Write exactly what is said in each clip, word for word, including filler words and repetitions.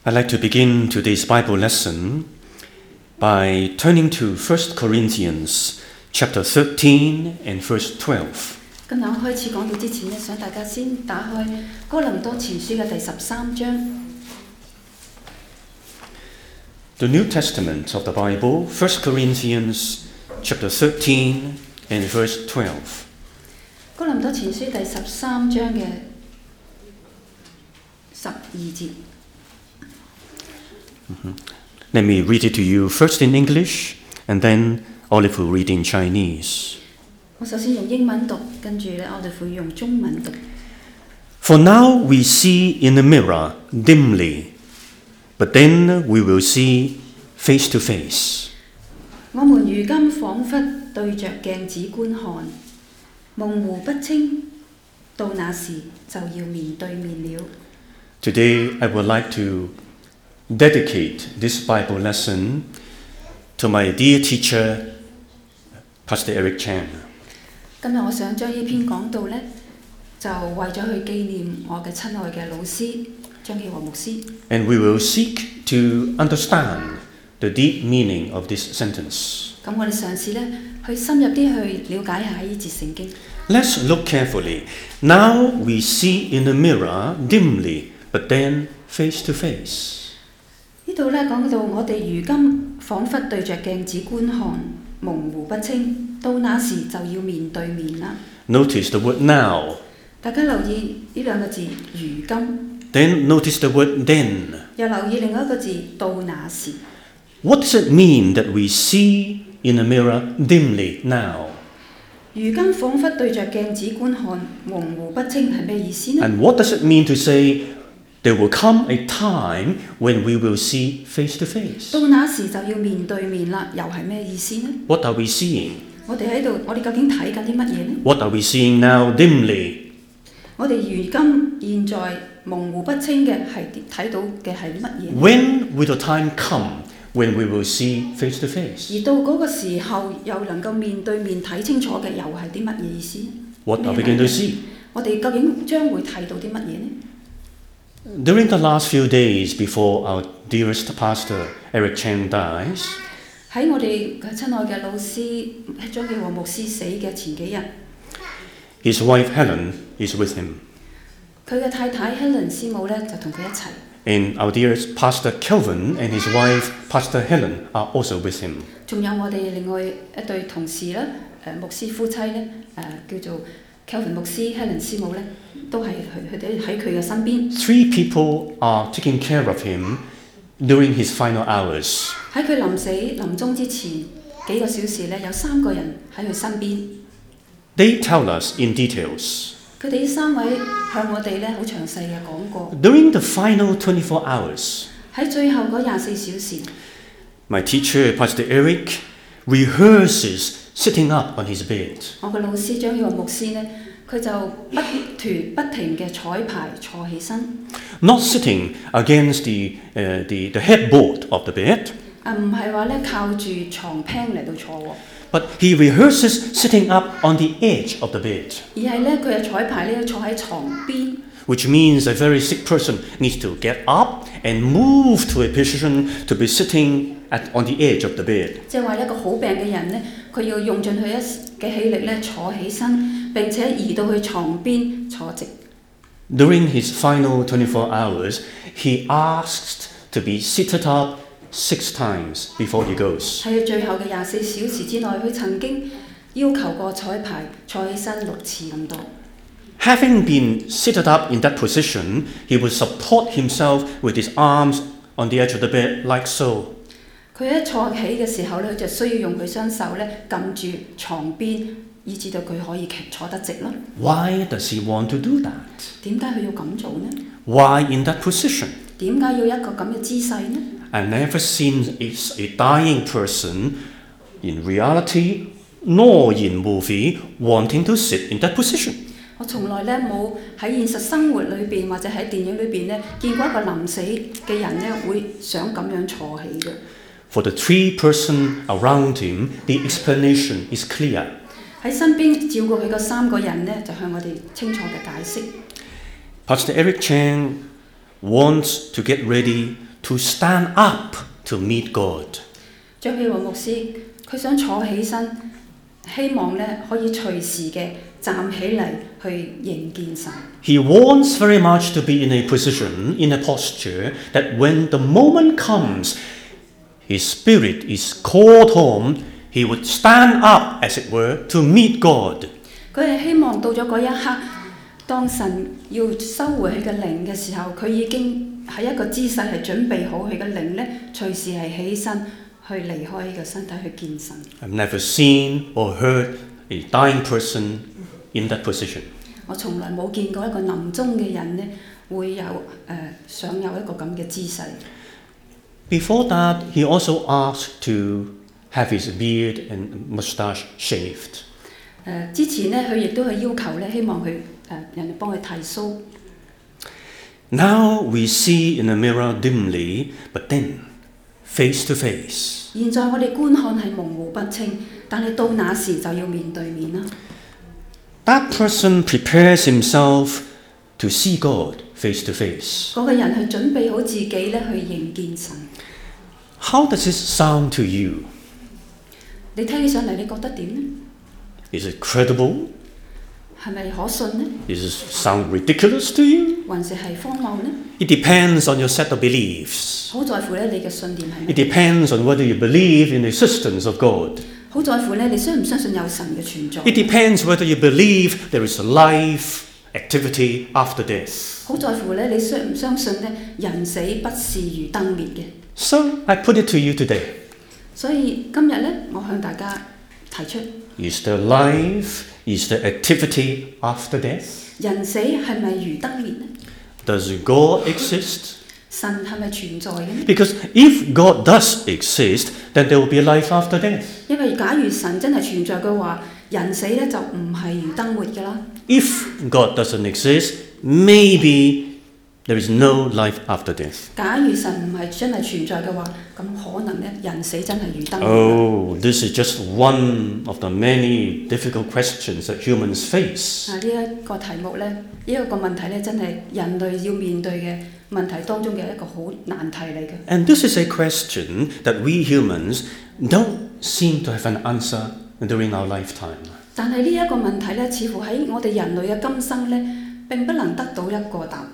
I'd like to begin today's Bible lesson by turning to First Corinthians chapter thirteen and verse twelve. 今日我開始講到之前咧，想大家先打開哥林多前書嘅第十三章。 The New Testament of the Bible, First Corinthians chapter thirteen and verse twelve. 哥林多前書第十三章嘅十二節。 Mm-hmm. Let me read it to you first in English, and then Olive will read in Chinese. 我首先用英文讀，跟住咧我哋會用中文讀。 For now we see in a mirror dimly, but then we will see face to face. 我們如今彷彿對着鏡子觀看，模糊不清，到那時就要面對面了。 Today I would like to dedicate this Bible lesson to my dear teacher, Pastor Eric Chan. 今日我想將呢篇講道呢，就為咗去紀念我嘅親愛嘅老師張啟和牧師。 And we will seek to understand the deep meaning of this sentence. 咁我哋嘗試呢，去深入啲去了解下呢節聖經。 Let's look carefully. Now we see in the mirror dimly, but then face to face. 呢度咧講到我哋如今彷彿對着鏡子觀看，模糊不清，到那時就要面對面啦。 Notice the word now. 大家留意呢兩個字如今。 Then notice the word then. 又留意另外一個字到那時。 What does it mean that we see in a mirror dimly now? 如今彷彿對着鏡子觀看，模糊不清係咩意思呢？ And what does it mean to say there will come a time when we will see face to face? 到那時就要面對面啦，又係咩意思呢？ What are we seeing? 我哋喺度，我哋究竟睇緊啲乜嘢呢？ What are we seeing now dimly? 我哋如今現在模糊不清嘅係睇到嘅係乜嘢？ When will the time come when we will see face to face? 而到嗰個時候又能夠面對面睇清楚嘅又係啲乜嘢意思？ What are we going to see? 我哋究竟將會睇到啲乜嘢呢？ During the last few days before our dearest pastor Eric Chan dies, 喺我哋嘅親愛嘅老師張啟和牧師死嘅前幾日， his wife Helen is with him. 佢嘅太太 Helen 師母咧就同佢一齊。 And our dearest pastor Kelvin and his wife Pastor Helen are also with him. 仲有我哋另外一對同事啦，誒牧師夫妻咧，誒叫做 Kelvin 牧師 Helen 師母咧，都係佢佢哋喺佢嘅身邊。 Three people are taking care of him during his final hours. 喺佢臨死臨終之前幾個小時咧，有三個人喺佢身邊。 They tell us in details. 佢哋呢三位向我哋咧好詳細嘅講過。 During the final twenty-four hours, 喺最後嗰廿四小時， my teacher, Pastor Eric, rehearses sitting up on his bed. 我嘅老師張啟和牧師呢，佢就不斷不停嘅彩排坐起身。 Not sitting against the, uh, the, the headboard of the bed, 啊，唔係話咧靠住床 pan 嚟到坐喎。 but he rehearses sitting up on the edge of the bed, 而係咧佢嘅彩排咧坐喺床邊， which means a very sick person needs to get up and move to a position to be sitting at, on the edge of the bed. 即係話一個好病嘅人咧，佢要用盡佢一嘅氣力咧坐起身，並且移到去床邊坐直。 During his final twenty-four hours, he asked to be seated up six times before he goes. 喺最後嘅廿四小時之內，佢曾經要求過彩排坐起身六次咁多。 Having been seated up in that position, he would support himself with his arms on the edge of the bed like so. 佢一坐起嘅時候咧，佢就需要用佢雙手咧撳住床邊，以至到佢可以坐得直咯。 Why does he want to do that? 點解佢要咁做呢？ Why in that position? 點解要一個咁嘅姿勢呢？ I've never seen a, a dying person in reality nor in movie wanting to sit in that position. 我從來咧冇喺現實生活裏邊或者喺電影裏邊咧見過一個臨死嘅人咧會想咁樣坐起嘅。 For the three person around him, the explanation is clear. 喺身邊照顧佢嗰三個人咧，就向我哋清楚嘅解釋。 Pastor Eric Chan wants to get ready to stand up to meet God. 張希和牧師佢想坐起身，希望咧可以隨時嘅站起嚟去迎見神。 He wants very much to be in a position, in a posture, that when the moment comes, his spirit is called home, he would stand up, as it were, to meet God. 佢係希望到咗嗰一刻，當神要收回佢嘅靈嘅時候，佢已經喺一個姿勢係準備好佢嘅靈咧，隨時係起身去離開呢個身體去見神。 I've never seen or heard a dying person in that position. 我從來冇見過一個臨終嘅人咧，會有誒、呃、想有一個咁嘅姿勢。 Before that, he also asked to have his beard and moustache shaved. 誒、呃、之前咧，佢亦都係要求咧，希望佢誒、呃、人哋幫佢剃須。 Now we see in a mirror dimly, but then face to face. 現在我哋觀看係模糊不清，但係到那時就要面對面啦。 That person prepares himself to see God face to face. 嗰個人係準備好自己咧去迎見神。 How does it sound to you? 你聽起上嚟，你覺得點呢？ Is it credible? 係咪可信呢？ Does it sound ridiculous to you? 還是係荒謬呢？ It depends on your set of beliefs. 好在乎咧你嘅信念係 It 咩？ depends on whether you believe in the existence of God. 好在乎咧你相唔相信有神嘅存在？ It depends whether you believe there is a life, activity after death. 好在乎咧你相唔相信咧人死不是如燈滅嘅？ So I put it to you today. 所以今日咧，我向大家提出， Is there life? Is there activity after death? 人死係咪如燈滅呢？ Does God exist? 神係咪存在嘅呢？ Because if God does exist, then there will be a life after death. 因為假如神真係存在嘅話，人死咧就唔係如燈滅嘅啦。 If God doesn't exist, maybe there is no life after death. 假如神唔係真係存在嘅話，咁可能咧人死真係如燈滅。 Oh, this is just one of the many difficult questions that humans face. 啊！呢一個題目咧，呢、一個問題咧，真係人類要面對嘅問題當中嘅一個好難題嚟嘅。 And this is a question that we humans don't seem to have an answer during our lifetime. 但係呢一個問題咧，似乎喺我哋人類嘅今生咧，並不能得到一個答案。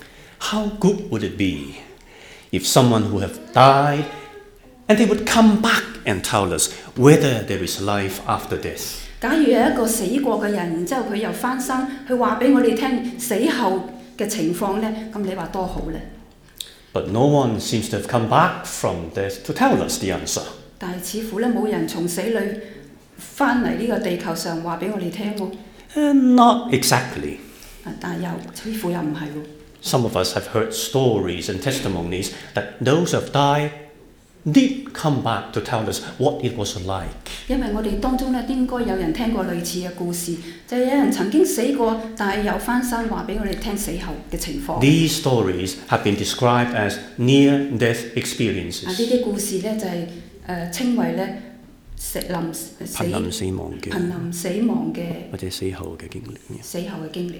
How good would it be if someone who have died and they would come back and tell us whether there is life after death? 假如有一個死過嘅人，然之後佢又翻生，佢話俾我哋聽死後嘅情況咧，咁你話多好咧？ But no one seems to have come back from death to tell us the answer. 但係似乎咧冇人從死裏翻嚟呢個地球上話俾我哋聽喎。 And not exactly. 啊，但係又似乎又唔係喎。 Some of us have heard stories and testimonies that those who have died did come back to tell us what it was like. 因為我哋當中咧應該有人聽過類似嘅故事，就係、有人曾經死過，但係又翻生話俾我哋聽死後嘅情況。 These stories have been described as near-death 啊！ experiences. 呢啲故事咧就係、是、誒、呃、稱為咧死臨死瀕臨死亡嘅- 瀕臨死亡嘅或者死後嘅經歷。 死後嘅經歷。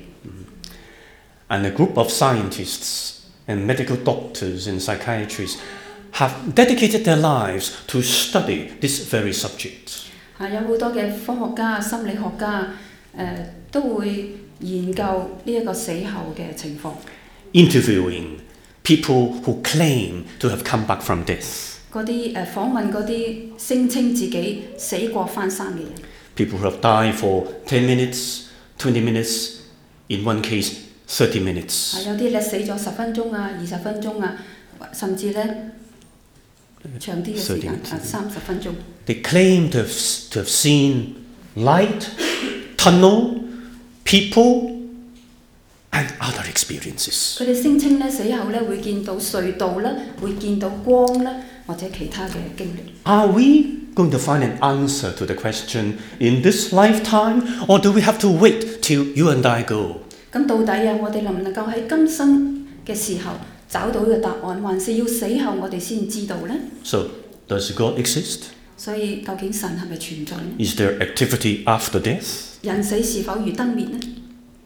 And a group of scientists and medical doctors and psychiatrists have dedicated their lives to study this very subject. 啊，有好多嘅科學家、心理學家誒、呃、都會研究呢一個死後嘅情況。 Interviewing people who claim to have come back from death. 嗰啲誒訪問嗰啲聲稱自己死過翻生嘅人。 People who have died for ten minutes, twenty minutes, in one case, thirty minutes. 啊，有啲咧死咗十分鐘啊、二十分鐘啊，甚至咧長啲嘅時間啊，三十分鐘。 They claim to have, to have seen light, tunnel, people, and other experiences. 佢哋聲稱咧死後咧會見到隧道啦，會見到光啦，或者其他嘅經歷。 Are we going to find an answer to the question in this lifetime, or do we have to wait till you and I go? 咁到底啊，我哋能唔能夠喺今生嘅時候找到呢個答案，還是要死後我哋先知道呢？ So, does God exist? 所以究竟神係咪存在呢？ Is there activity after death? 人死是否如燈滅呢？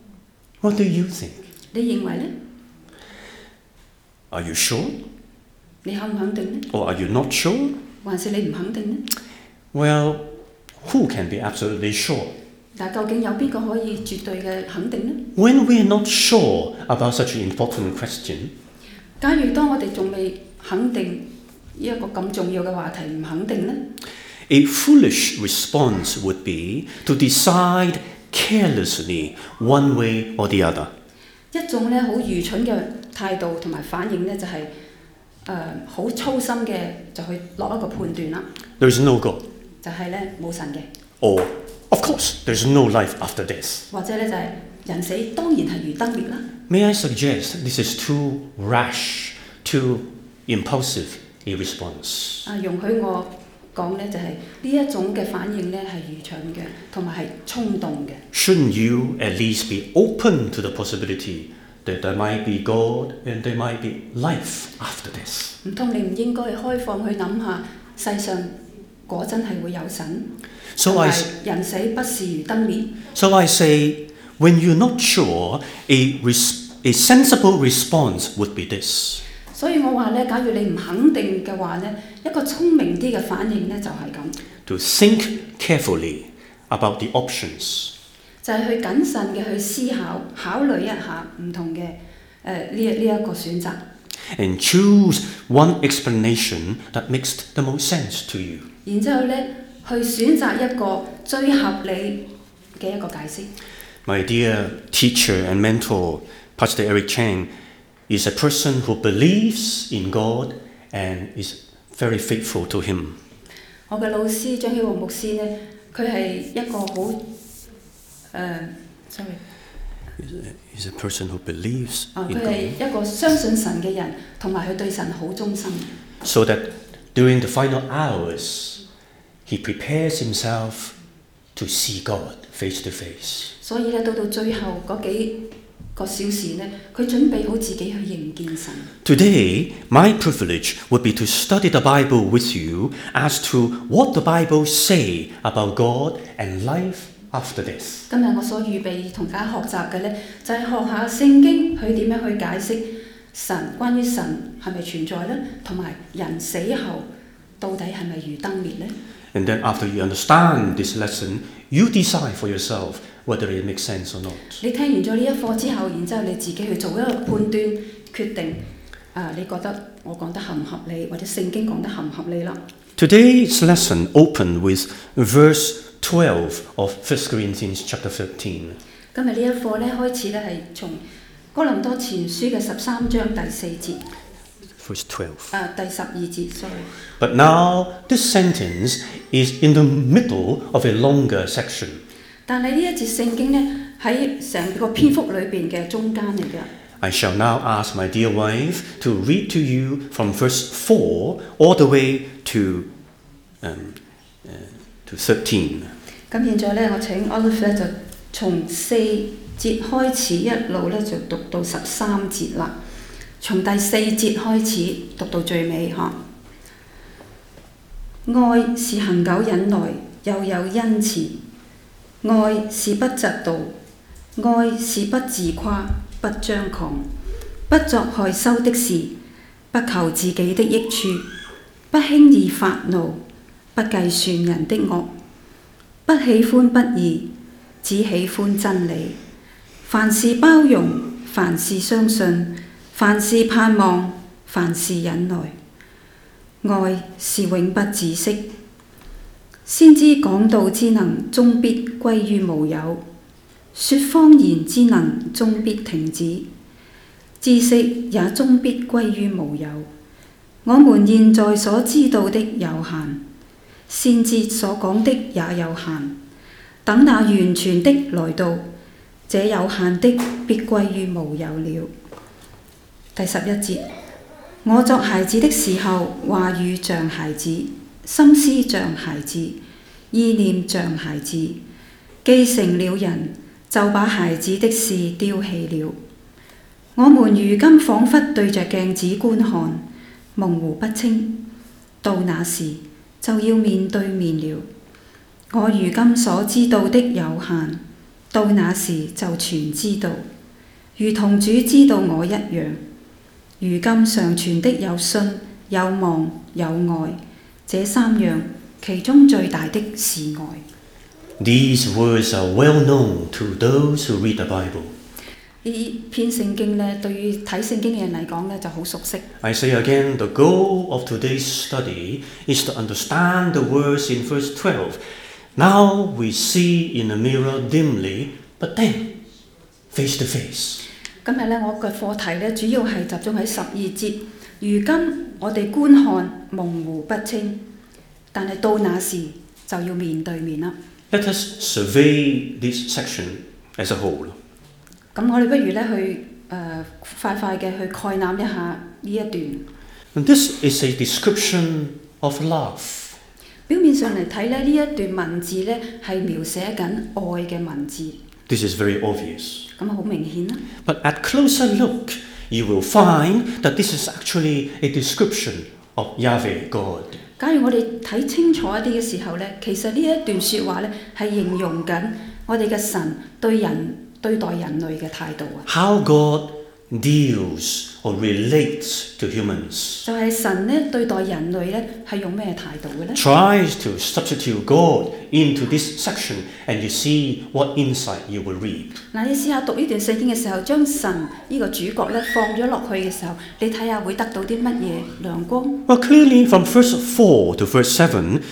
What do you think? 你認為呢？ Are you sure? 你肯唔肯定呢？ Or are you not sure? 還是你唔肯定呢？ Well, who can be absolutely sure? 但究竟有邊個可以絕對嘅肯定呢？ When we are not sure about such an important question, 假如當我哋仲未肯定呢一個咁重要嘅話題唔肯定呢， a foolish response would be to decide carelessly one way or the other. 一種咧好愚蠢嘅態度同埋反應咧就係誒好粗心嘅就去落一個判斷啦， There is no God. 就係咧冇神嘅， Or, of course, there's no life after death. 或者咧就係人死當然係如燈滅啦。 May I suggest this is too rash, too impulsive a response? 啊，容許我講咧就係呢一種嘅反應咧係愚蠢嘅，同埋係衝動嘅。 Shouldn't you at least be open to the possibility that there might be God and there might be life after death? 唔通你唔應該開放去諗下，世上果真係會有神， So 同 I, 埋人死不是如燈滅。 so I say, when you're not sure, a, res, a sensible response would be this. 所以我話咧，假如你唔肯定嘅話咧，一個聰明啲嘅反應咧就係咁， To think carefully about the options. 就係去謹慎嘅去思考、考慮一下唔同嘅誒呢呢一個選擇， And choose one explanation that makes the most sense to you. 然之後咧去選擇一個最合理嘅一個解釋。 My dear teacher and mentor, Pastor Eric Chang, is a person who believes in God and is very faithful to Him. 我嘅老師張曉華牧師咧，佢係一個好誒、呃、，sorry， He's a person who believes 啊， in 佢 God. 係一個相信神嘅人，同埋佢對神好忠心。 So that during the final hours, he prepares himself to see God face to face. 所以咧，到到最後嗰幾個小時咧，佢準備好自己去迎見神。 Today, my privilege would be to study the Bible with you as to what the Bible say about God and life after death. 今日我所預備同大家學習嘅咧，就係、是、學下聖經佢點樣去解釋神關於神係咪存在咧，同埋人死後到底係咪如燈滅咧？ And then after you understand this lesson, you decide for yourself whether it makes sense or not. 你聽完咗呢一課之後，然之後你自己去做一個判斷決定，啊，你覺得我講得合唔合理，或者聖經講得合唔合理啦？ Today's lesson opened with verse twelve of First Corinthians chapter thirteen. 今日呢一課咧開始咧係從哥林多前書嘅十三章第四節， Verse twelve. 啊第十二節，sorry。 But now this sentence is in the middle of a longer section. 但係呢一節聖經咧喺成個篇幅裏邊嘅中間嚟嘅。 I shall now ask my dear wife to read to you from verse four all the way to um, uh, to thirteen. 咁現在咧，我請 Olive 咧就從四節開始一路咧就讀到十三節啦。從第四節開始讀到最尾嚇。愛是恒久忍耐，又有恩慈；愛是不嫉妒，愛是不自誇，不張狂，不作害羞的事，不求自己的益處，不輕易發怒，不計算人的惡，不喜歡不義，只喜歡真理。凡事包容，凡事相信，凡事盼望，凡事忍耐。愛是永不止息。先知講道之能，終必歸於無有；說謊言之能，終必停止；知識也終必歸於無有。我們現在所知道的有限，先知所講的也有限。等那完全的來到，這有限的必歸於無有了。第十一節，我作孩子的時候，話語像孩子，心思像孩子，意念像孩子。既成了人，就把孩子的事丟棄了。我們如今彷彿對着鏡子觀看，模糊不清。到那時，就要面對面了。我如今所知道的有限，到那時就全知道，如同主知道我一樣。如今常存的有信、 有望有愛，這三樣其中最大的是愛。 These words are well known to those who read the Bible. 呢篇聖經呢，對於睇聖經嘅人嚟講呢，就好熟悉。 I say again, the goal of today's study is to understand the words in verse twelve. Now we see in a mirror dimly, but then face to face. 今日呢，我嘅課題呢，主要係集中喺十二節。如今我哋觀看模糊不清，但係到那時就要面對面啦。 Let us survey this section as a whole. 咁我哋不如呢去誒、呃、快快嘅去概覽一下呢一段。 And this is a description of love. 表面上嚟睇呢，呢一段文字呢係描寫緊愛嘅文字。 This is very obvious. 咁好明顯啦。 But at closer look, you will find that this is actually a description of Yahweh God. 假如我哋睇清楚一啲嘅時候呢，其實呢一段説話呢係形容緊我哋嘅神對人對待人類嘅態度啊。 How God deals or relates to humans. 就係神呢對待人類呢係用咩態度嘅呢？ Tries to substitute God into this section, and you see what insight you will read. 嗱，你試下讀呢段聖經嘅時候，將神呢個主角呢放咗落去嘅時候，你睇下會得到啲乜嘢亮光？ Well, clearly, from verse four to verse seven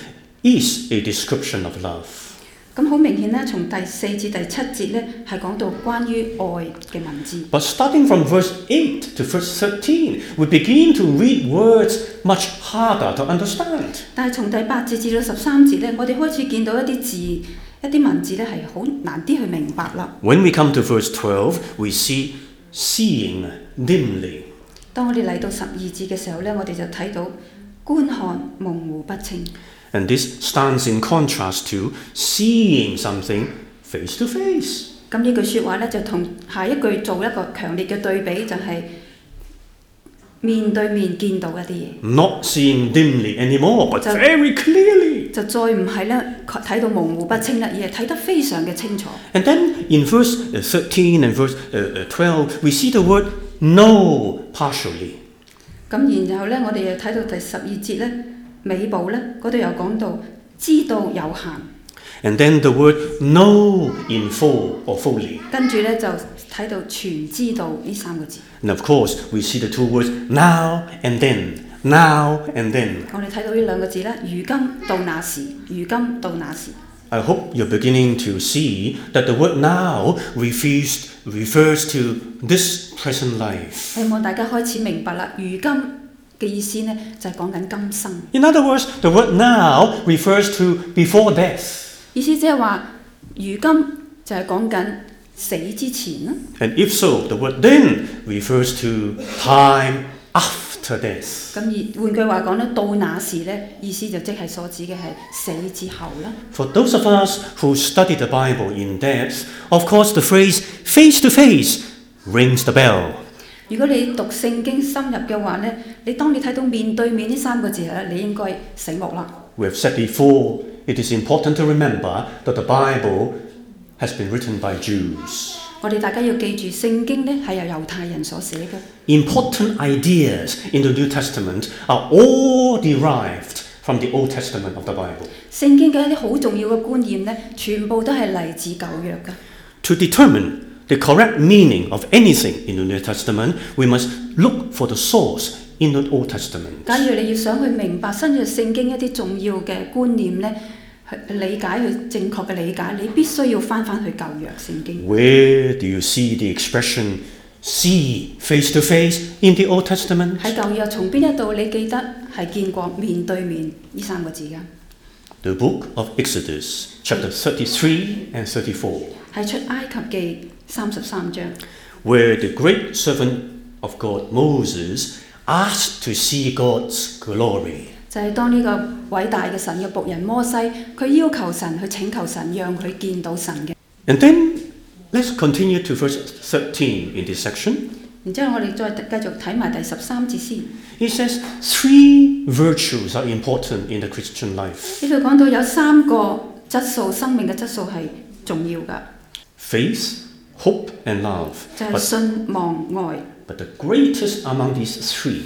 is a description of love. 咁好明顯呢，從第四至第七節呢係講到關於愛嘅文字。 But starting from verse eight to verse thirteen, we begin to read words much harder to understand. 但係從第八節至到十三節呢，我哋開始見到一啲字、一啲文字呢係好難啲去明白啦。 When we come to verse twelve, we see seeing dimly. 當我哋嚟到十二節嘅時候呢，我哋就睇到觀看模糊不清。 And this stands in contrast to seeing something face to face. 咁呢句説話呢，就同下一句做一個強烈嘅對比，就係、是、面對面見到一啲嘢。 Not seeing dimly anymore, but very clearly. 就再唔係咧睇到模糊不清啦，而係睇得非常嘅清楚。 And then in verse thirteen and verse twelve, we see the word know partially. 咁然後咧，我哋又睇到第十二節咧，尾部咧嗰度又講到知道有限。 And then the word know in full or fully. 跟住咧就睇到全知道呢三個字。 And of course, we see the two words now and then, now and then. 我哋睇到呢兩個字咧，如今到那時，如今到那時。 I hope you're beginning to see that the word now refers, refers to this present life. 希望大家開始明白啦，如今嘅意思呢，就係講緊今生。 In other words, the word now refers to before death. 意思即係話，如今就係講緊死之前啦。 And if so, the word then refers to time after death. 咁而換句話講咧，到那時咧，意思就即係所指嘅係死之後啦。 For those of us who study the Bible in depth, of course the phrase face to face rings the bell. 如果你讀聖經深入嘅話咧，你當你睇到面對面呢三個字咧，你應該醒目啦。 We have said before, it is important to remember that the Bible has been written by Jews. 我哋大家要記住，聖經咧係由猶太人所寫嘅。 Important ideas in the New Testament are all derived from the Old Testament of the Bible. 聖經嘅一啲好重要嘅觀念咧，全部都係嚟自舊約嘅。 To determine the correct meaning of anything in the New Testament, we must look for the source in the Old Testament. 假如你要想去明白新約聖經一啲重要嘅觀念咧，去理解佢正確嘅理解，你必須要翻翻去舊約聖經。 Where do you see the expression see face to face in the Old Testament? 喺舊約從邊一度你記得係見過面對面呢三個字㗎？ The book of Exodus, chapter thirty-three and thirty-four, 係出埃及記三十三章， where the great servant of God, Moses, asked to see God's glory. 就係當呢個偉大嘅神嘅僕人摩西，佢要求神去請求神，讓佢見到神嘅。 And then let's continue to verse thirteen in this section. 然之後我哋再繼續睇埋第十三節先。 It says three virtues are important in the Christian life: 呢度講到有三個質素，生命嘅質素係重要㗎， faith, hope, and love. 就係 But, 信望愛。 but the greatest among these three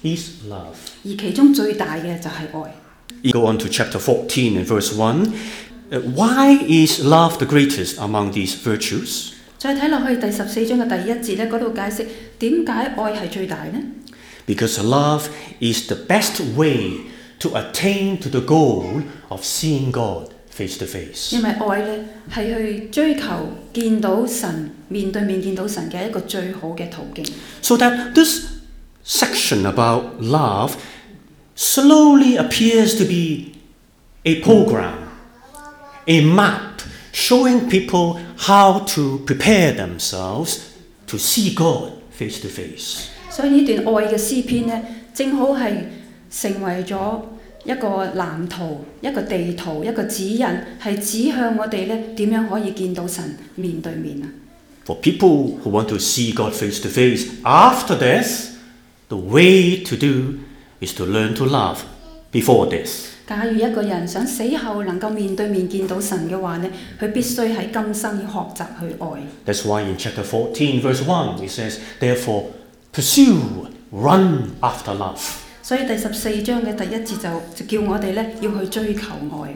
is love. 而其中最大嘅就係愛。 You go on to chapter fourteen and verse one. Uh, why is love the greatest among these virtues? 再睇落去第十四章嘅第一節咧，嗰度解釋點解愛係最大呢？ Because love is the best way to attain to the goal of seeing God face to face. 因為愛咧係去追求見到神，面對面見到神嘅一個最好嘅途徑。 So that this section about love slowly appears to be a program, a map showing people how to prepare themselves to see God face to face. 所以呢段愛嘅詩篇呢，正好係成為咗一個藍圖、一個地圖、一個指引，係指向我哋咧點樣可以見到神面對面啊！ For people who want to see God face to face after death, the way to do is to learn to love before death. 假如一個人想死後能夠面對面見到神嘅話呢，佢必須喺今生要學習去愛。 That's why in chapter fourteen, verse one, it says, therefore, pursue, run after love. 所以第十四章嘅第一節就就叫我哋咧要去追求愛。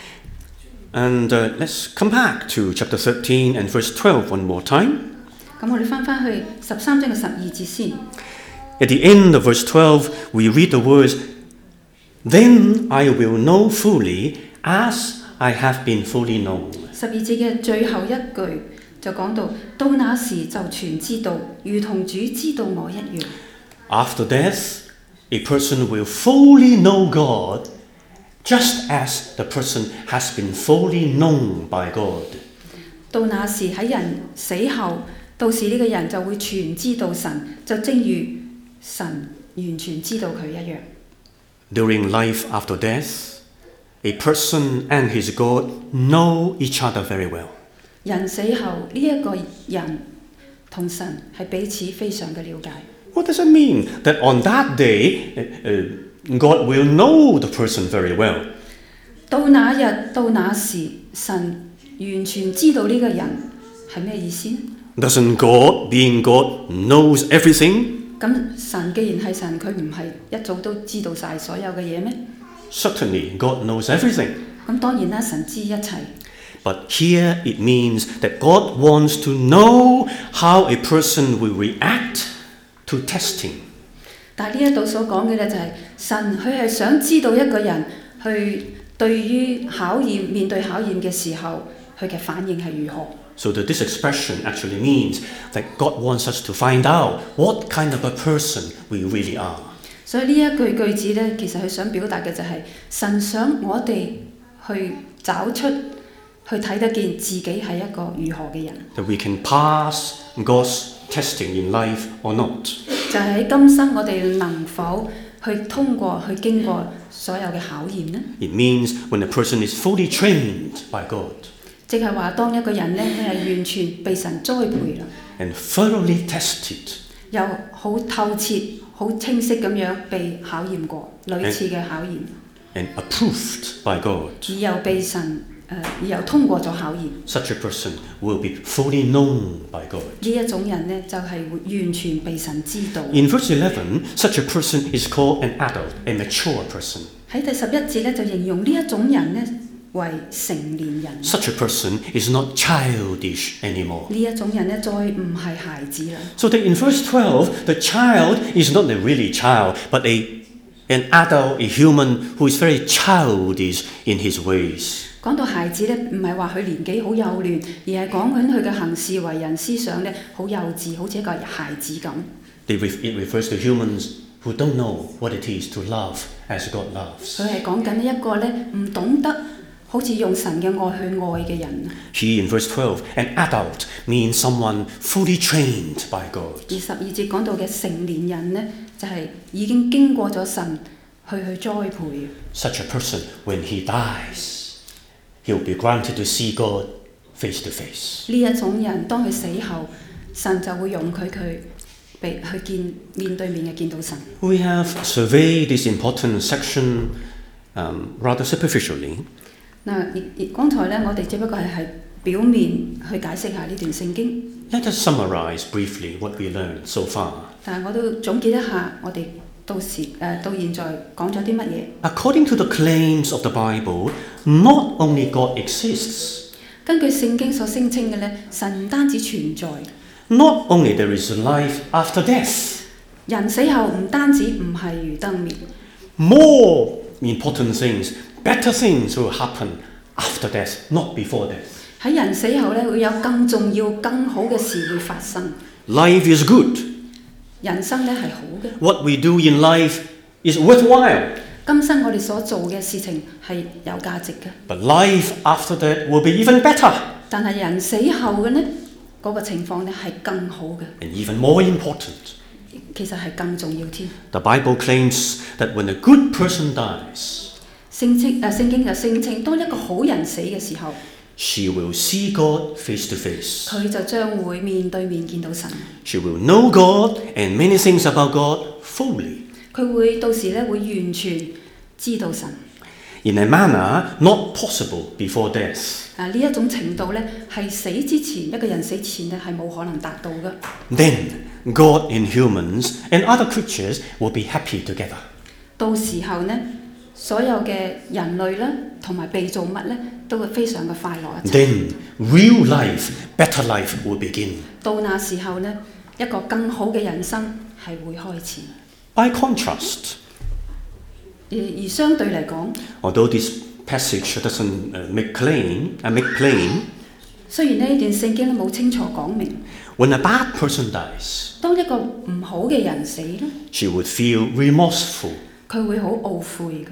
And uh, let's come back to chapter thirteen and verse twelve one more time. 咁我哋翻翻去十三章嘅十二節先。 At the end of verse twelve, we read the words, then I will know fully as I have been fully known. 十二節嘅最後一句就講到，到那時就全知道，如同主知道我一樣。 After death, a person will fully know God just as the person has been fully known by God. 到那時喺人死後，到時呢個人就會全知道神，就正如神完全知道佢一樣。 During life after death, a person and his God know each other very well. 人死後呢一個人同神係彼此非常嘅了解。 What does it mean that on that day, uh, uh, God will know the person very well? 到那日到那時，神完全知道呢個人係咩意思呢？ Doesn't God, being God, knows everything? 咁神既然係神，佢唔係一早都知道晒所有嘅嘢咩？ Certainly, God knows everything. 咁當然啦，神知一切。 But here it means that God wants to know how a person will react to testing. 但係呢一度所講嘅咧就係神，佢係想知道一個人去對於考驗、面對考驗嘅時候，佢嘅反應係如何。 So that this expression actually means that God wants us to find out what kind of a person we really are. 所以呢一句句子咧，其實佢想表達嘅就係、神想我哋去找出、去睇得見自己係一個如何嘅人。 That we can pass God's testing in life or not. 就係喺今生我哋能否去通過、去經過所有嘅考驗呢？ It means when a person is fully trained by God 即係話，當一個人咧，佢係完全被神栽培啦， and thoroughly tested, 又好透徹、好清晰咁樣被考驗過，類似嘅考驗， and approved by God, 而又被神誒、呃，而又通過咗考驗。 such a person will be fully known by God. 呢一種人咧，就係、會完全被神知道。 In verse eleven, such a person is called an adult, a mature person. 喺第十一節咧，就形容呢一種人咧為成年人。 Such a person is not childish anymore. 呢一種人咧，再唔係孩子啦。 So that in verse twelve, the child is not a really child, but a, an adult, a human who is very childish in his ways. 講到孩子咧，唔係話佢年紀好幼嫩，而係講緊佢嘅行事為人、思想咧好幼稚，好似一個孩子咁。 It refers to humans who don't know what it is to love as God loves. 佢係講緊一個咧唔懂得好似用神嘅愛去愛嘅人。 Here in verse twelve, an adult means someone fully trained by God. 而十二節講到嘅成年人呢，就係、已經經過咗神去去栽培。 Such a person, when he dies, he will be granted to see God face to face. 呢一種人當佢死後，神就會容許佢被去見面對面嘅見到神。 We have surveyed this important section um, rather superficially. 嗱，而而剛才咧，我哋只不過係係表面去解釋下呢段聖經。 Let us summarize briefly what we learned so far. 但係我都總結一下我哋到時誒、呃、到現在講咗啲乜嘢？ According to the claims of the Bible, not only God exists, 根據聖經所聲稱嘅咧，神唔單止存在， not only there is life after death, 人死後唔單止唔係如燈滅， more important things, better things will happen after death, not before death. 喺人死後咧會有更重要、更好嘅事會發生。 Life is good. 人生咧係好嘅， What we do in life is worthwhile. 今生我哋所做嘅事情係有價值嘅。 But life after that will be even better 但係人死後嘅呢，嗰、那個情況咧係更好嘅， and even more important. 其實係更重要添。 The Bible claims that when a good person dies, 聖經誒聖經就聲稱，當一個好人死嘅時候， she will see God face to face. 佢就將會面對面見到神， She will know God and many things about God fully, 佢會到時咧會完全知道神。 in a manner not possible before death. 啊，呢一種程度咧係死之前，一個人死前咧係冇可能達到嘅。 Then God and humans and other creatures will be happy together. 到時候呢，所有嘅人類咧同埋被造物咧都會非常嘅快樂一齊。 Then real life, better life will begin. 到那時候呢，一個更好嘅人生係會開始。 By contrast, 而而相對嚟講， although this passage doesn't uh, make claim, uh, make plain, 雖然呢段聖經都冇清楚講明， when a bad person dies, 當一個唔好嘅人死咧， she would feel remorseful, 佢會好懊悔嘅，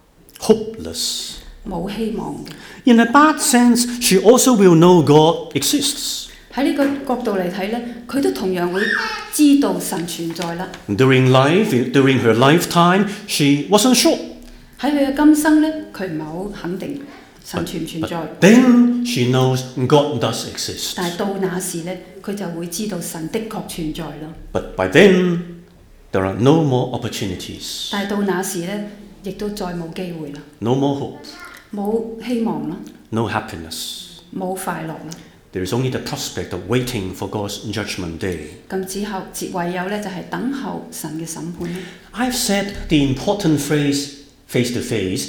hopeless. 冇希望嘅。 In a bad sense, she also will know God exists. 喺呢個角度嚟睇咧，佢都同樣會知道神存在啦。 During life, during her lifetime, she wasn't sure. 喺佢嘅今生咧，佢唔係好肯定神存唔存在。 Then she knows God does exist. 但係到那時咧，佢就會知道神的確存在啦。 But by then, there are no more opportunities, 但係到那時咧，亦都再冇機會啦， no more hope, 冇希望啦， no happiness. 冇快樂啦。 There is only the prospect of waiting for God's judgment day. 咁之後，唯有咧就係等候神嘅審判啦。 I've said the important phrase face to face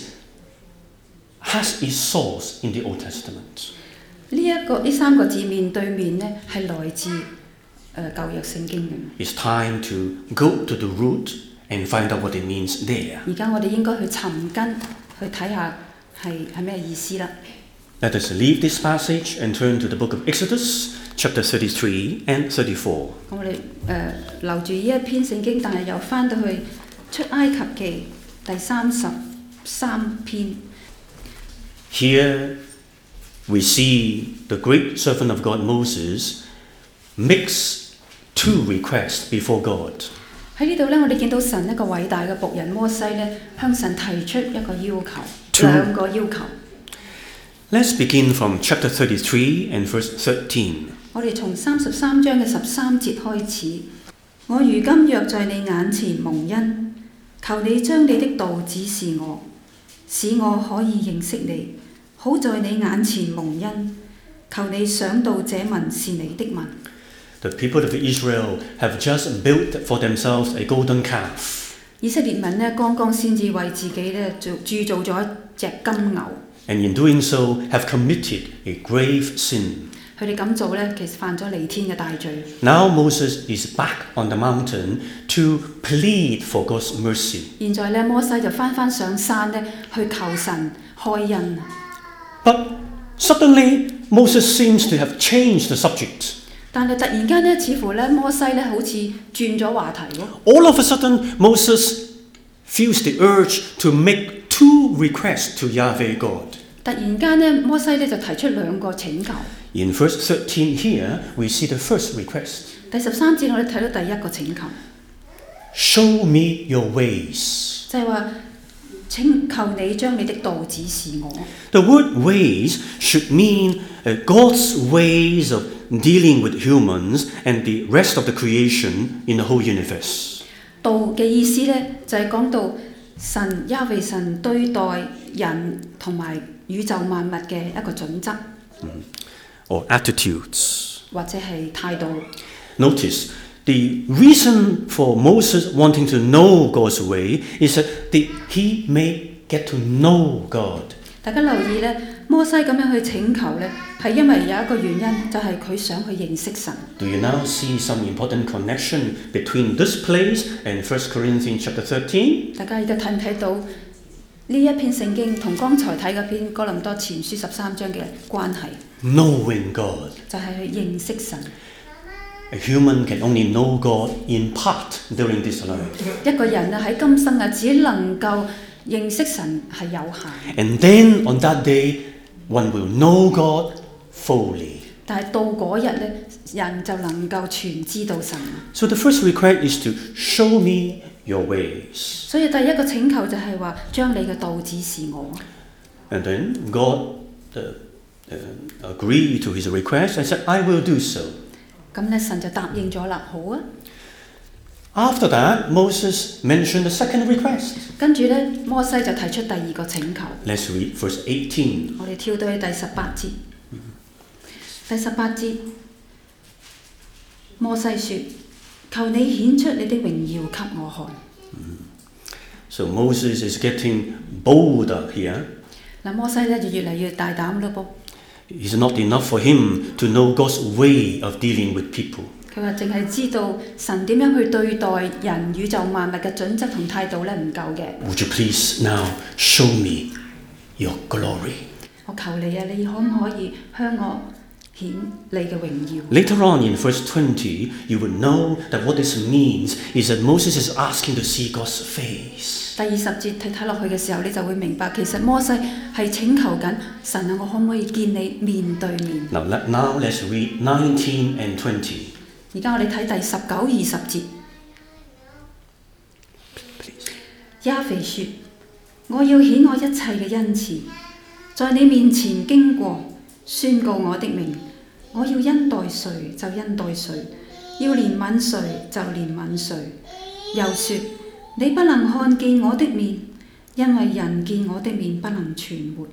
has its source in the Old Testament. 呢、一個呢三個字面對面咧，係來自誒、呃、舊約聖經嘅。 It's time to go to the root and find out what it means there. 而家我哋應該去尋根，去睇下係係咩意思啦。 Let us leave this passage and turn to the book of Exodus, chapter thirty-three and thirty-four. 咁我哋誒、呃、留住呢一篇聖經，但係又翻到去出埃及記第三十三篇。 Here we see the great servant of God Moses makes two requests before God. 喺呢度咧，我哋見到神一個偉大嘅僕人摩西咧，向神提出一個要求， Two. 兩個要求。 Let's begin from chapter thirty-three and verse thirteen. 我哋從三十三章嘅十三節開始。我如今若在你眼前蒙恩，求你將你的道指示我，使我可以認識你，好在你眼前蒙恩。求你想到這民是你的民。 The people of Israel have just built for themselves a golden calf. 以色列民呢，剛剛先至為自己呢做鑄造咗一隻金牛。 And in doing so have committed a grave sin. 佢哋咁做呢，其實犯咗彌天嘅大罪。 Now Moses is back on the mountain to plead for God's mercy. 現在呢，摩西就翻返上山呢，去求神開恩。 But suddenly Moses seems to have changed the subject. 但係突然間呢，似乎呢，摩西呢好似轉咗話題喎。 All of a sudden Moses feels the urge to make two requests to Yahweh God. 突然間呢，摩西呢就提出兩個請求。 In verse thirteen here, we see the first request. 第十三節我哋睇到第一個請求， Show me your ways. 就係話請求你將你的道指示我。 The word ways should mean uh, God's ways of dealing with humans and the rest of the creation in the whole universe. 道嘅意思呢，就係講到神亞維神對待人同埋宇宙萬物嘅一個準則， Or attitudes. 或者係態度。 Notice The reason for Moses wanting to know God's way is that the, he may get to know God. 大家留意咧，摩西咁樣去請求咧，係因為有一個原因，就係佢想去認識神。 Do you now see some important connection between this place and First Corinthians chapter thirteen? 大家而家睇唔睇到呢一篇聖經同剛才睇嗰篇哥林多前書十三章嘅關係？ Knowing God. 就係去認識神。 A human can only know God in part during this life. 一個人啊喺今生啊，只能夠認識神係有限。 And then on that day, one will know God fully. 但係到嗰日咧，人就能夠全知道神。 So the first request is to show me your ways. 所以第一個請求就係話，將你嘅道指示我。 And then God uh, uh, agreed to his request and said, I will do so. 咁咧，神就答應咗啦，好啊。 After that, Moses mentioned the second request. 跟住咧，摩西就提出第二個請求。 Let's read verse eighteen. 我哋跳到去第十八節。第十八節，摩西說：求你顯出你的榮耀給我看。 So Moses is getting bolder here. 嗱，摩西咧就越嚟越大膽咯噃。 It's not enough for him to know God's way of dealing with people. 佢話淨係知道神點樣去對待人、宇宙萬物嘅準則同態度咧唔夠嘅。 Would you please now show me your glory? 我求你啊，你可唔可以向我顯你嘅榮耀？ Later on in verse twenty, you would know that what this means is that Moses is asking to see God's face. 第二十節睇睇落去嘅時候，你就會明白，其實摩西係請求緊神啊，我可唔可以見你面對面？ Now, let, now let's read nineteen and twenty. 而家我哋睇第十九、二十節。亞肥說：我要顯我一切嘅恩慈，在你面前經過，宣告我的名。我要恩待誰就恩待誰，要憐憫誰就憐憫誰。又說：你不能看見我的面，因為人見我的面不能存活。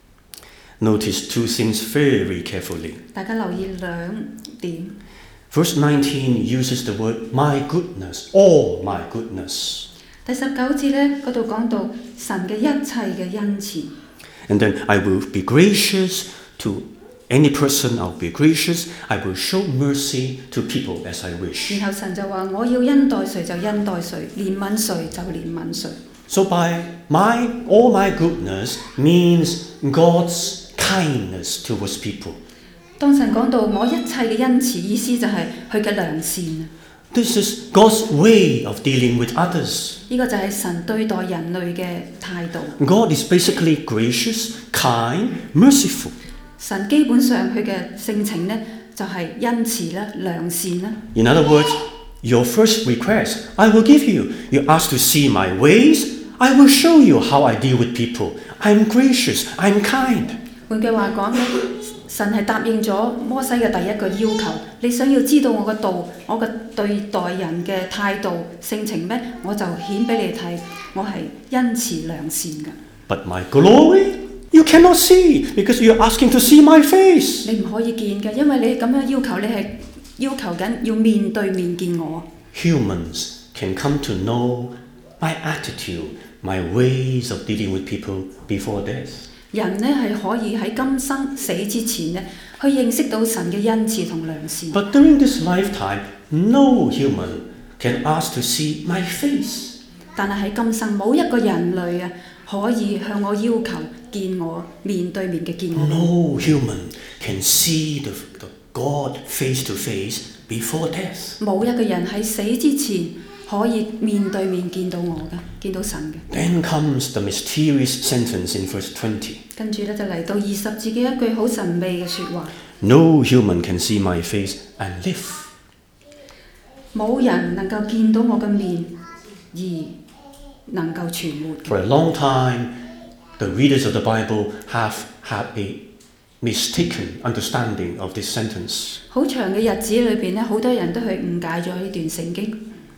Notice two things very carefully. 大家留意兩點。 Verse nineteen uses the word my goodness, all my goodness. 第十九節呢，嗰度講到神嘅一切嘅恩慈。 And then I will be gracious to any person, I'll be gracious. I will show mercy to people as I wish. 然後神就話：我要恩待誰就恩待誰，憐憫誰就憐憫誰。 So by my all my goodness means God's kindness towards people. 當神講到我一切嘅恩慈，意思就係佢嘅良善啊！ This is God's way of dealing with others. 呢個就係神對待人類嘅態度。 God is basically gracious, kind, merciful. 神基本上佢嘅性情呢，就係恩慈啦、良善啦。 In other words, your first request, I will give you. You ask to see my ways, I will show you how I deal with people. I'm gracious, I'm kind. 換句話講咧，神係答應咗摩西嘅第一個要求。你想要知道我嘅道，我嘅對待人嘅態度、性情咩？我就顯俾你睇，我係恩慈良善嘅。 But my glory, you cannot see because you're asking to see my face. 你唔可以見嘅，因為你咁樣要求，你係要求緊要面對面見我。 Humans can come to know my attitude, my ways of dealing with people before death. 人呢係可以喺今生死之前呢，去認識到神嘅恩慈同良善。 But during this lifetime, no human can ask to see my face. 但係喺今生冇一個人類啊，可以向我要求見我面對面嘅見我。 No human can see the, the God face to face before death. 冇一個人喺死之前可以面對面見到我嘅，見到神嘅。 Then comes the mysterious sentence in verse twenty. 跟住咧就嚟到二十節嘅一句好神秘嘅説話。 No human can see my face and live. 冇人能夠見到我嘅面而能夠存活。 For a long time, the readers of the Bible have had a mistaken understanding of this sentence. 好長嘅日子裏邊咧，好多人都去誤解咗呢段聖經。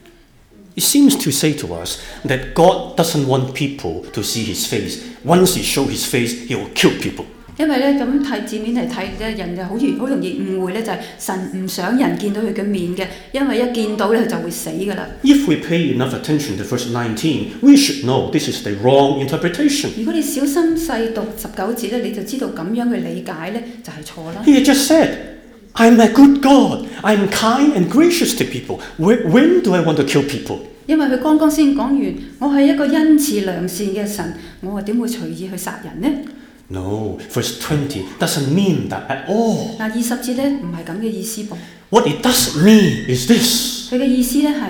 It seems to say to us that God doesn't want people to see his face. Once he shows his face, he will kill people. 因為咧咁睇字面嚟睇咧，人就好易好容易誤會咧，就係、是、神唔想人見到佢嘅面嘅，因為一見到咧佢就會死㗎啦。 If we pay enough attention to verse nineteen, we should know this is the wrong interpretation. 如果你小心細讀十九節咧，你就知道咁樣去理解咧就係、是、錯啦。 He just said, I'm a good God. I'm kind and gracious to people. When do I want to kill people? 因為佢剛剛先講完，我係一個恩慈良善嘅神，我話點會隨意去殺人呢？ No, verse twenty doesn't mean that at all. 嗱，二十節咧唔係咁嘅意思噃。 What it does mean is this. 佢嘅意思咧係，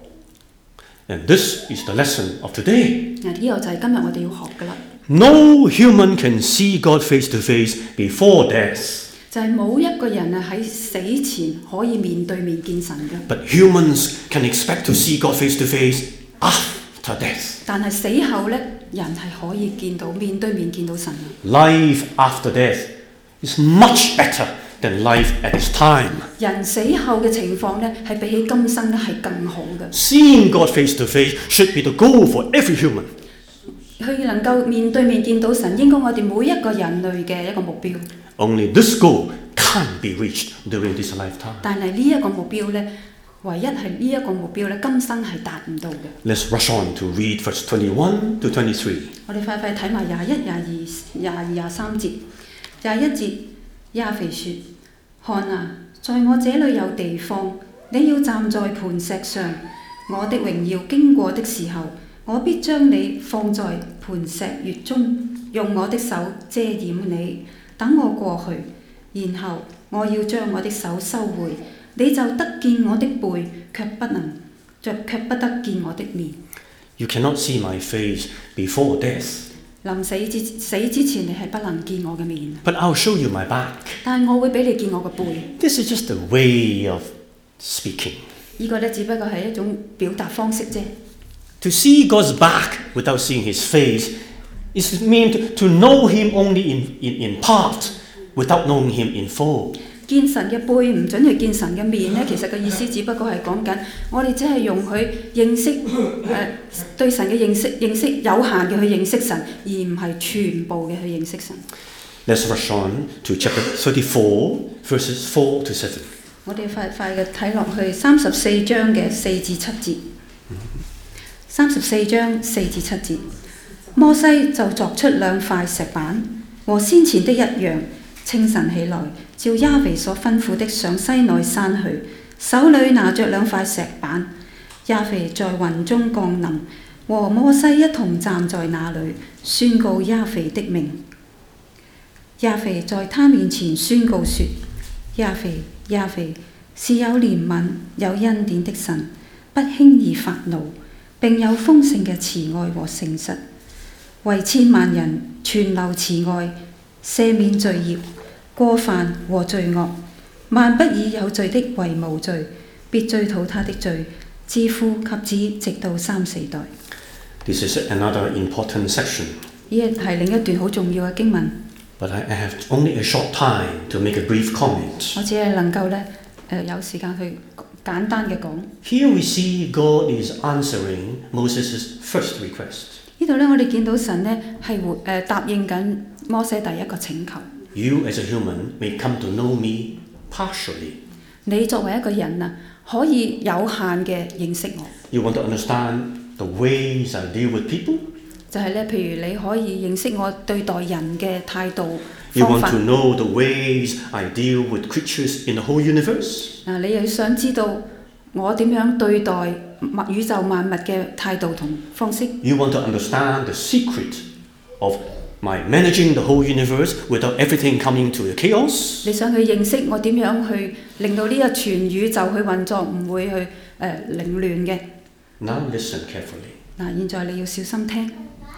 And this is the lesson of today. 嗱，呢個就係今日我哋要學㗎啦。 No human can see God face to face before death. 就係冇一個人啊喺死前可以面對面見神嘅。 But humans can expect to see God face to face after death. 但係死後咧，人係可以見到面對面見到神嘅。 Life after death is much better than life at this time. 人死後嘅情況咧，係比起今生咧係更好嘅。 Seeing God face to face should be the goal for every human. 佢能夠面對面見到神，應該我哋每一個人類嘅一個目標。 Only this goal can't be reached during this lifetime. 但係呢一個目標咧，唯一係呢一個目標咧，今生係達唔到嘅。 Let's rush on to read verse twenty-one to twenty-three. 我哋快快睇埋廿一、廿二、廿二、廿三節。廿一節，亞肥說：看啊，在我這裏有地方，你要站在磐石上。我的榮耀經過的時候，我必將你放在磐石穴中，用我的手遮掩你。等我過去，然後我要將我的手收回，你就得見我的背，卻不能，卻不得見我的面。 You cannot see my face before death. 臨死之死之前，你係不能見我嘅面。 But I'll show you my back. 但係我會俾你見我嘅背。 This is just a way of speaking. 呢個咧只不過係一種表達方式啫。 To see God's back without seeing His face is mean to, to know Him only in, in, in part, without knowing Him in full. 見神嘅背唔準去見神嘅面咧，其實個意思只不過係講緊，我哋只係容許認識誒、呃、對神嘅認識，認識有限嘅去認識神，而唔係全部嘅去認識神。 Let's rush on to chapter thirty-four, verses four to seven. 我哋快快嘅睇落去三十四章嘅四至七節。三十四章四至七節，摩西就作出兩塊石板，和先前的一樣。清晨起來，照亞肥所吩咐的上西奈山去，手裏拿着兩塊石板。亞肥在雲中降臨，和摩西一同站在那裏，宣告亞肥的名。亞肥在他面前宣告說：亞肥，亞肥是有憐憫、有恩典的神，不輕易發怒，並有豐盛嘅慈愛和誠實，為千萬人存留慈愛，赦免罪孽、過犯和罪惡。萬不以有罪的為無罪，必追討他的罪，自父及子直到三四代。 This is another important section. 呢係另一段好重要嘅經文。 But I have only a short time to make a brief comment. 我只係能夠咧，誒、呃、有時間去簡單嘅講。 Here we see God is answering Moses' first request. 呢度咧，我哋見到神咧係回誒答應緊摩西第一個請求。 You as a human may come to know me partially. 你作為一個人啊，可以有限嘅認識我。 You want to understand the ways I deal with people? 就係咧，譬如你可以認識我對待人嘅態度 You 方 want 法。 to know the ways I deal with creatures in the whole universe? 嗱，你又想知道我點樣對待物宇宙萬物嘅態度同方式？ You want to understand the secret of my managing the whole universe without everything coming to a chaos? 你想去認識我點樣去令到呢個全宇宙去運作，唔會去誒、呃、凌亂嘅？ Now listen carefully. 嗱，現在你要小心聽，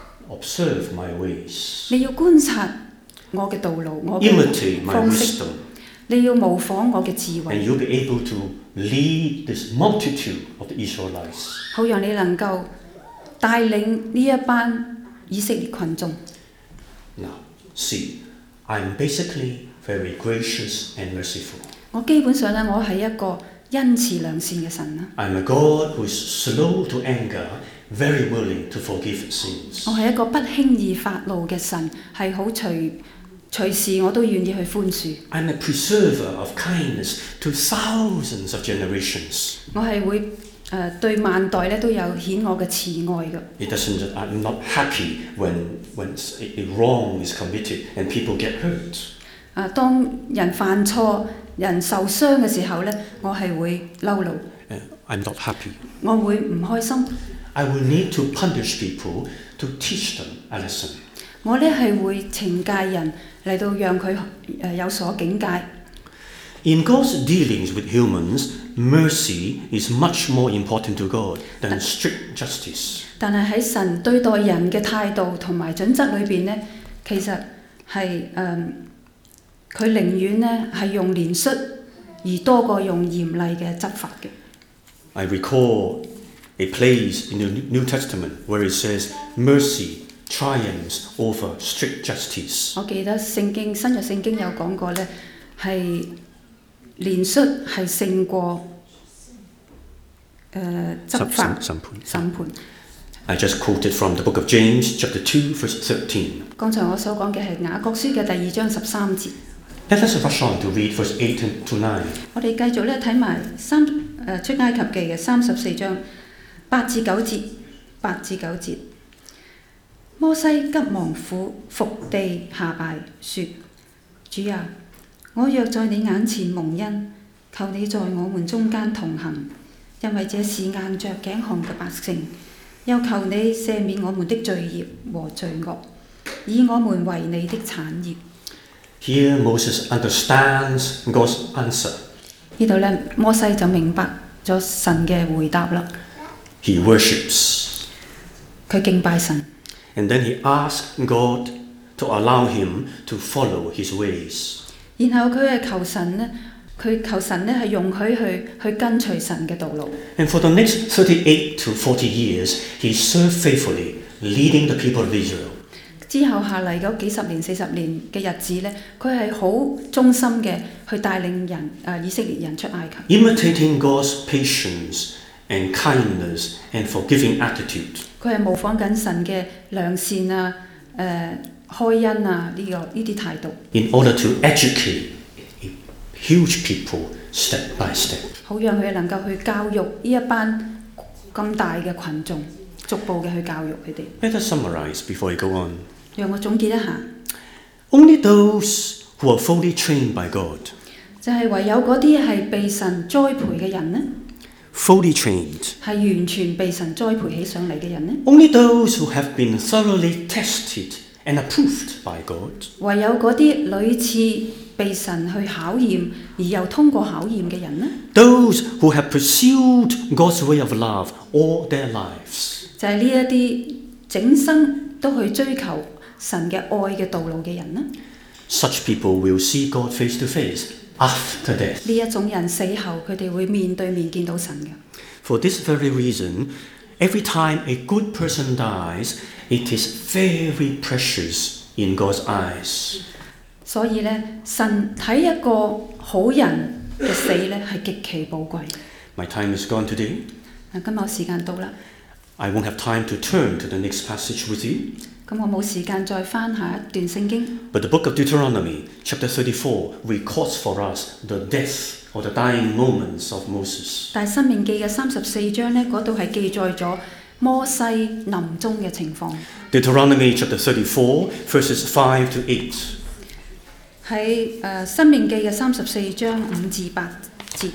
Observe my ways. 你要觀察我嘅道路，我嘅 Imitate my 方式， wisdom. 你要模仿我嘅智 And 慧， you'll be able to lead this multitude of the Israelites. 好讓你能夠帶領呢一班以色列群眾。 Now, see, I'm basically very gracious and merciful. 我基本上咧，我係一個恩慈良善嘅神啦。 I'm a God who is slow to anger, very willing to forgive sins. 我係一個不輕易發怒嘅神，係好隨隨時我都願意去寬恕。 I'm a preserver of kindness to thousands of generations. 我係會誒、呃、對萬代咧都有顯我嘅慈愛嘅。 It doesn't. I'm not happy when when a wrong is committed and people get hurt. 啊，當人犯錯、人受傷嘅時候咧，我係會嬲怒， Uh, I'm not happy. 我會唔開心。 I will need to punish people to teach them a lesson. 我咧係會懲戒人嚟到讓佢誒有所警戒。 In God's dealings with humans, mercy is much more important to God than strict justice. 但係喺神對待人嘅態度同埋準則裏邊咧，其實係誒佢寧願咧係用憐恤而多過用嚴厲嘅執法嘅。 I recall a place in the New Testament where it says mercy triumphs over strict justice. 我記得聖經新約聖經有講過咧，係憐恤係勝過誒、呃、執法審判。 I just quoted from the book of James, chapter two, verse thirteen. 剛才我所講嘅係雅各書嘅第二章十三節。 Let us rush on to read verse eight to nine. 我哋繼續咧睇埋三誒、呃、出埃及記嘅三十四章八至九節，八至九節。摩西急忙俯伏地下拜，說：主啊，我若在你眼前蒙恩，求你在我們中間同行，因為這是硬着頸項嘅百姓。又求你赦免我們的罪孽和罪惡，以我們為你的產業。 Here Moses understands God's answer. 呢度咧，摩西就明白咗神嘅回答啦。 He worships. 佢敬拜神。 And then he asks God to allow him to follow his ways. 然後佢係求神咧，佢求神咧係容許佢去跟隨神嘅道路。 And for the next thirty-eight to forty years, he served faithfully, leading the people of Israel. 之後下嚟嗰幾十年、四十年嘅日子咧，佢係好忠心嘅去帶領人誒、呃、以色列人出埃及。 Imitating God's patience and kindness and forgiving attitude. 佢係模仿緊神嘅良善啊、誒、呃、開恩啊呢、這個呢啲態度。 In order to educate huge people step by step. 好讓佢能夠去教育呢一班咁大嘅群眾，逐步嘅去教育佢哋。 Let us summarize before we go on. 讓我總結一下， Only those who are fully trained by God, 就係唯有嗰啲係被神栽培嘅人呢， fully trained, 係完全被神栽培起上嚟嘅人呢， only those who have been thoroughly tested and approved by God, 唯有嗰啲屢次被神去考驗而又通過考驗嘅人呢， those who have pursued God's way of love all their lives. 就係呢一啲整生都去追求神嘅愛嘅道路嘅人呢。 Such people will see God face to face after death. 呢一種人死後，佢哋會面對面見到神嘅。 For this very reason, every time a good person dies, it is very precious in God's eyes. 所以咧，神睇一個好人嘅死咧係極其寶貴。 My time is gone today. 嗱，今日我時間到啦， I won't have time to turn to the next passage with you. 咁我冇時間再翻下一段聖經。 But the book of Deuteronomy, chapter thirty-four, records for us the death or the dying moments of Moses. 但係《申命記》嘅三十四章咧，嗰度係記載咗摩西臨終嘅情況。 Deuteronomy chapter thirty-four, verses five to eight. 喺誒《申命記》嘅三十四章五至八節。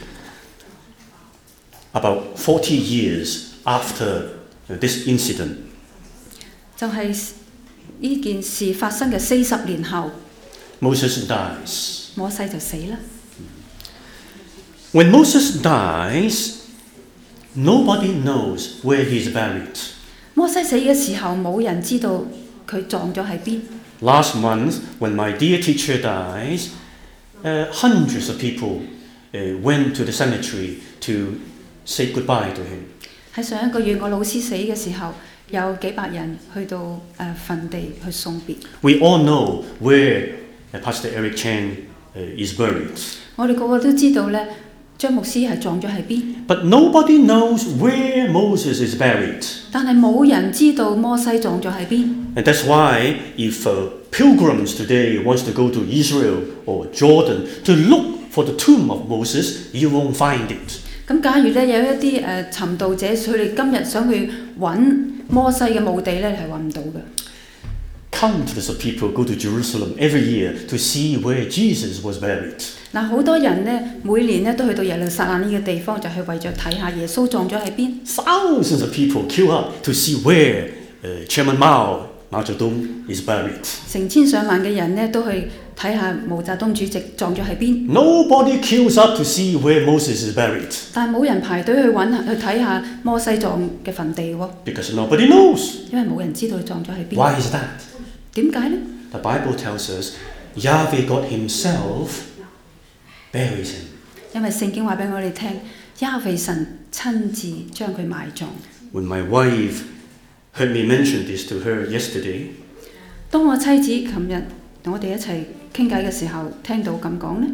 About forty years after this incident, 就係呢件事發生嘅四十年後， Moses dies. 摩西就死啦。 When Moses dies, nobody knows where he is buried. 摩西死嘅時候，冇人知道佢葬咗喺邊。 Last month, when my dear teacher dies, uh, hundreds of people uh, went to the cemetery to say goodbye to him. 喺上一個月，我老師死嘅時候，有幾百人去到誒、呃、墳地去送別。 We all know where uh, Pastor Eric Chan uh, is buried. 我哋個個都知道咧， 張牧師係葬咗喺邊， But nobody knows where Moses is buried. 但係冇人知道摩西葬咗喺邊。 And that's why if uh, pilgrims today wants to go to Israel or Jordan to look for the tomb of Moses, you won't find it. 咁假如咧有一啲誒尋道者，佢哋今日想去揾摩西嘅墓地咧，係揾唔到嘅。 Countless of people go to Jerusalem every year to see where Jesus was buried. 嗱，好多人咧每年咧都去到耶路撒冷呢個地方，就係為咗睇下耶穌葬咗喺邊。 Thousands of people queue up to see where uh, Chairman Mao, Mao Zedong, is buried. 成千上萬嘅人咧都去睇下毛澤東主席葬咗喺邊。 Nobody queues up to see where Moses is buried 但係冇人排隊去揾去睇下摩西葬嘅墳地喎， because nobody knows. 因為冇人知道佢葬咗喺邊。 Why is that? 點解呢？ The Bible tells us Yahweh God Himself buries him. 因為聖經話俾我哋聽，亞維神親自將佢埋葬。 When my wife heard me mention this to her yesterday, 當我妻子琴日同我哋一齊傾偈嘅時候，聽到咁講呢，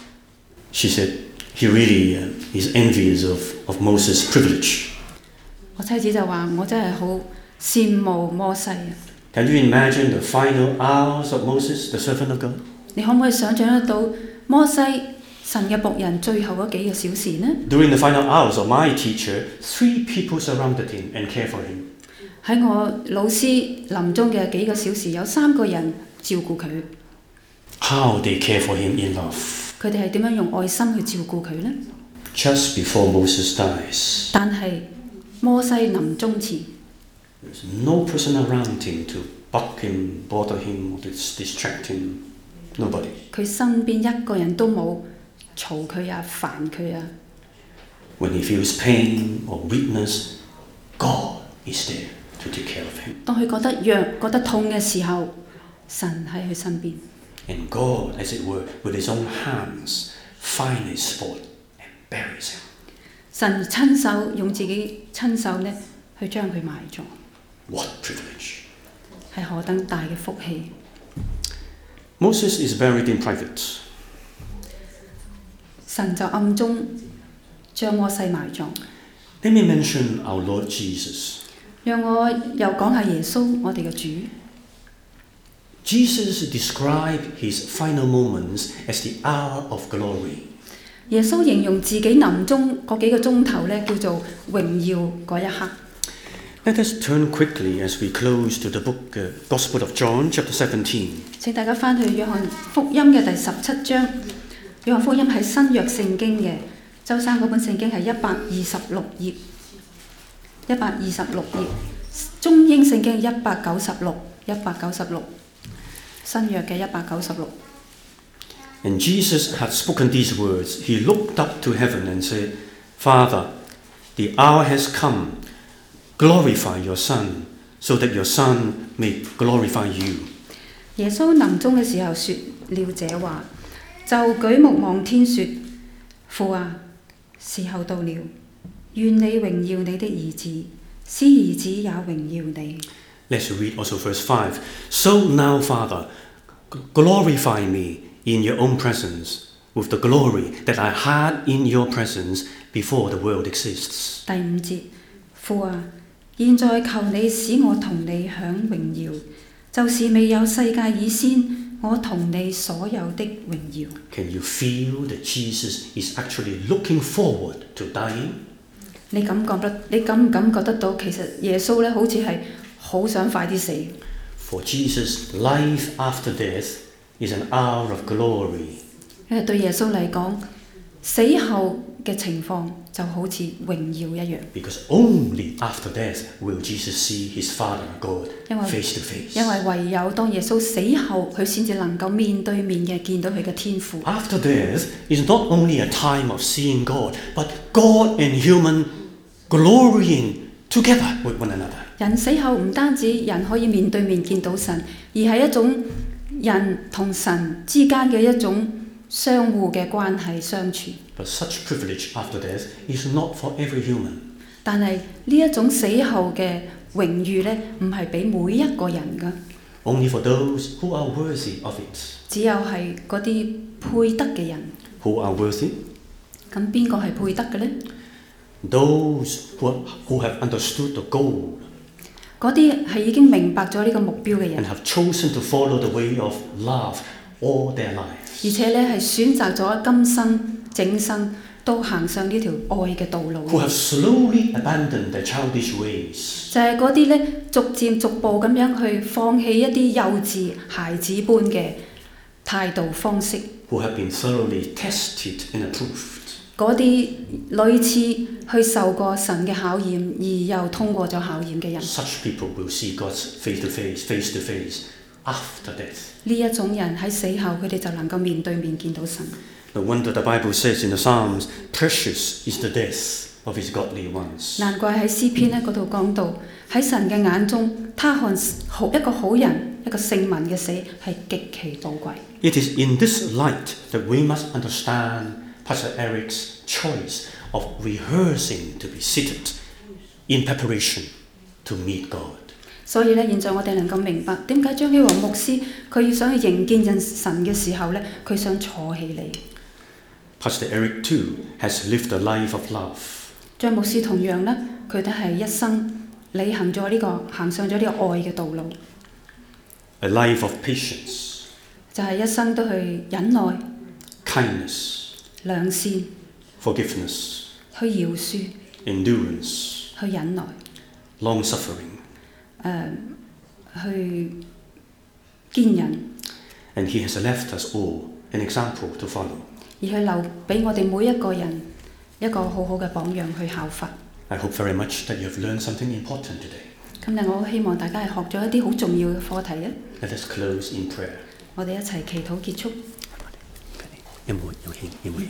she said he really uh, is envious of, of Moses' privilege. 我妻子就話：我真係好羨慕摩西啊！ Can you imagine the final hours of Moses, the servant of God? 你可唔可以想像得到摩西神嘅僕人最後嗰幾個小時呢？ During the final hours of my teacher, three people surrounded him and cared for him. 喺我老師臨終嘅幾個小時，有三個人照顧佢。 How they care for him in love. 佢哋係點樣用愛心去照顧佢呢？ Just before Moses dies, 但係摩西臨終前， there's no person around him to buck him, bother him, or to distract him. Nobody. 佢身邊一個人都冇嘈佢啊、煩佢啊。 When he feels pain or weakness, God is there to take care of him. 當佢覺得弱、覺得痛嘅時候，神喺佢身邊。 And God, as it were, with his own hands, finds a spot and buries him. 神親手用自己親手呢去將佢埋葬， What privilege. 係何等大嘅福氣！ Moses is buried in private. 神就暗中將摩西埋葬。 Let me mention our Lord Jesus. 讓我又講下耶穌，我哋嘅主。 Jesus described his final moments as the hour of glory. 耶穌形容自己臨終嗰幾個鐘頭呢，叫做榮耀嗰一刻。 Let us turn quickly as we close to the book, uh, Gospel of John, chapter seventeen. 請大家翻去約翰福音嘅第十七章。約翰福音係新約聖經嘅，周生嗰本聖經係一百二十六頁，一百二十六頁。中英聖經一百九十六，一百九十六。新約嘅一百九十六。 And Jesus had spoken these words. He looked up to heaven and said, Father, the hour has come. Glorify your Son, so that your Son may glorify you. 耶穌臨終嘅時候說了這話，就舉目望天說：父啊，時候到了，願你榮耀你的兒子，使兒子也榮耀你。 Let's read also verse five. So now, Father, glorify me in your own presence with the glory that I had in your presence before the world exists. 第五節，父啊，現在求你使我同你享榮耀，就是未有世界以先，我同你所有的榮耀。 Can you feel that Jesus is actually looking forward to dying? 你感覺得，你感唔感覺得到？其實耶穌咧，好似係好想快啲死。 For Jesus, life after death is an hour of glory. 因為對耶穌嚟講，死後嘅情況就好似榮耀一樣。 Because only after death will Jesus see his Father God 因為 face to face. 因為唯有當耶穌死後，佢先至能夠面對面嘅見到佢嘅天父。 After death is not only a time of seeing God, but God and human glorying together with one another. 人死後唔單止人可以面對面見到神，而係一種人同神之間嘅一種相互嘅關係相處。 But such privilege after death is not for every human. 但係呢一種死後嘅榮譽呢，唔係俾每一個人㗎， Only for those who are worthy of it. 只有係嗰啲配得嘅人。 Who are worthy? 咁邊個係配得嘅呢？ Those who, who have understood the goal 嗰啲係已經明白咗呢個目標嘅 and 人， have chosen to follow the way of love all their lives. 而且咧係選擇咗今生整生都行上呢條愛嘅道路。 Who have slowly abandoned their childish ways. 就係嗰啲咧逐漸逐步咁樣去放棄一啲幼稚孩子般嘅態度方式。 Who have been thoroughly tested and approved. 嗰啲屢次去受過神嘅考驗，而又通過咗考驗嘅人， Such people will see God's face to face, face to face after death. 呢一種人喺死後佢哋就能夠面對面見到神。 No wonder the Bible says in the Psalms, precious is the death of his godly ones. 難怪喺詩篇咧嗰度講到，喺神嘅眼中，他看好一個好人一個聖民嘅死係極其寶貴。 It is in this light that we must understand Pastor Eric's choice of rehearsing to be seated in preparation to meet God. 所以咧，現在我哋能夠明白點解張希華牧師佢要想去迎見神嘅時候咧，佢想坐起嚟。 Pastor Eric too has lived a life of love. 張牧師同樣咧，佢都係一生履行咗呢、這個行上咗呢個愛嘅道路， A life of patience, 就係一生都去忍耐、 kindness, 良善、 forgiveness, 去饒恕、 endurance, 去忍耐、 long suffering. 誒、去堅忍， And he has left us all an example to follow. 而去留俾我哋每一個人一個好好嘅榜樣去效法。 I hope very much that you have learned something important today. 今日我希望大家係學咗一啲好重要嘅課題啊！ Let us close in prayer. 我哋一齊祈禱結束。 有冇有興有冇興